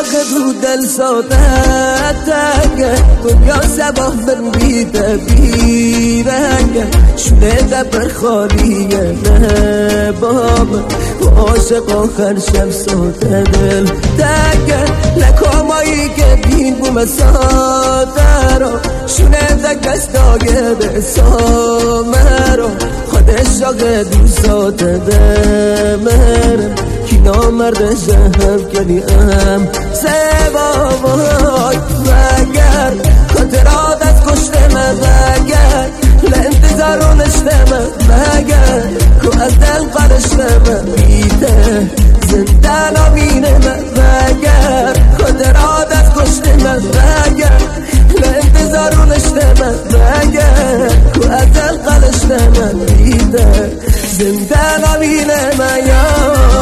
دو دل سادتگه دنیا سباه من بیده بیرنگه شونه دبر خالیه نه بابا عاشق آخر شب ساده دل دگه لکامایی که بین بوم ساده رو شونه دگست داگه سامه رو خودش آقه دو ساده ده مرم کی نامرد شهر کنیم سبابای وگر خاطرات از کشته من وگر لانتظار و نشته من وگر که از دل قرشته من بیده زنده نامینه من وگر خاطرات از کشته من وگر لانتظار و نشته من وگر که از دل قرشته من بیده زنده نامینه من یا